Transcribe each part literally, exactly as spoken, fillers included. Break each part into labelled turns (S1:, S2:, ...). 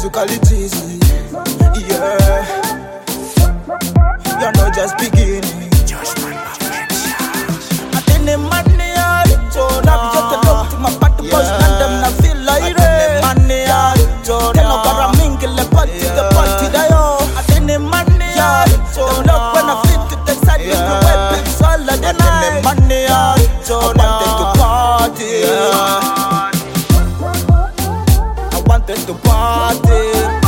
S1: to call it easy. Yeah, you're not just beginning. I didn't money out of Jordan. I just look to my party boys and them I feel like it. Money out of Jordan. Then I got a mingle the party, the party that yo. I didn't money out of Jordan. Look when I fit to the side, you know where pigs all of the night. Money out of Jordan. I wanted to party. I wanted to party.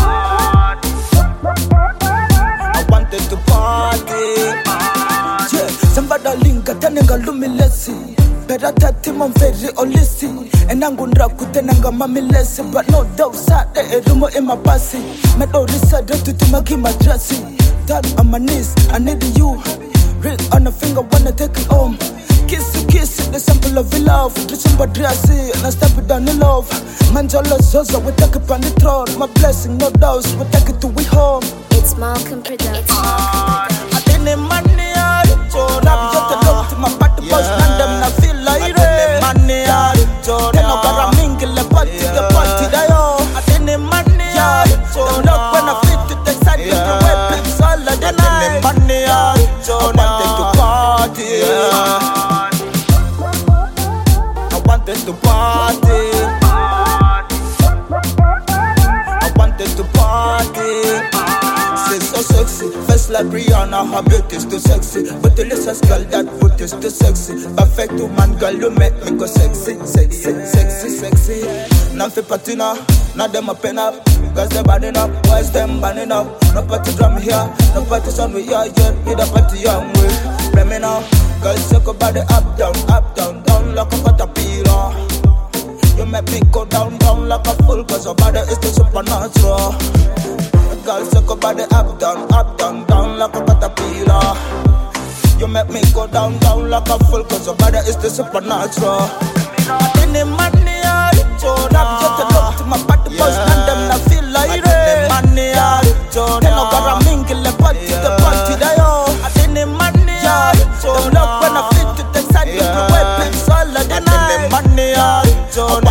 S1: I wanted to party. Yeah, somebody link at an lumilesi. Better that him on very olisi. And I'm going to rock with an anger mammy lesson. But no doubt, sat there, a room in my passing. Met all this other to my game, my dressing. Down on my knees, I need you. Ring on a finger, wanna take it home. Kiss to kiss, the sample of your love. To somebody I see, and I step it down in love. Manjala Zoza, we take it on the throne. My blessing, no doubts, we take it to we home.
S2: It's Malcolm Production.
S1: I didn't money out of Jordan. I just look to my party boys and them I feel like it. Money out of Jordan. Then I got a mingle the party, the party that yo. I didn't money out of Jordan. Look when I fit to the side, you know where pigs all of the night. Money out of Jordan. I wanted to party. I wanted to party. I wanted to party. So sexy, face like Rihanna, her beauty is too sexy. But the latest girl that put is too sexy. Perfect woman, girl, you make me go sexy, sexy, sexy, sexy. Now fi patina, now them a pen up. Girls they burning up, boys them burning up. No party drum here, no party sound we here yet. Need a party young way, play me now. Girls take your body up, down, up, down, down like a caterpillar. You make me go down, down like a fool. Cause your body is the supernatural. Girls take your body up, down, up, down, down like a caterpillar. You make me go down, down like a fool. Cause your body is the supernatural. I didn't money out of Jordan. I just look to my party boys and them I feel like it. Money out of Jordan. Then I got a mingle the party, the party that yo. I didn't money out of Jordan. Look when I fit to the side, you know where pigs all of the night. Money out of Jordan.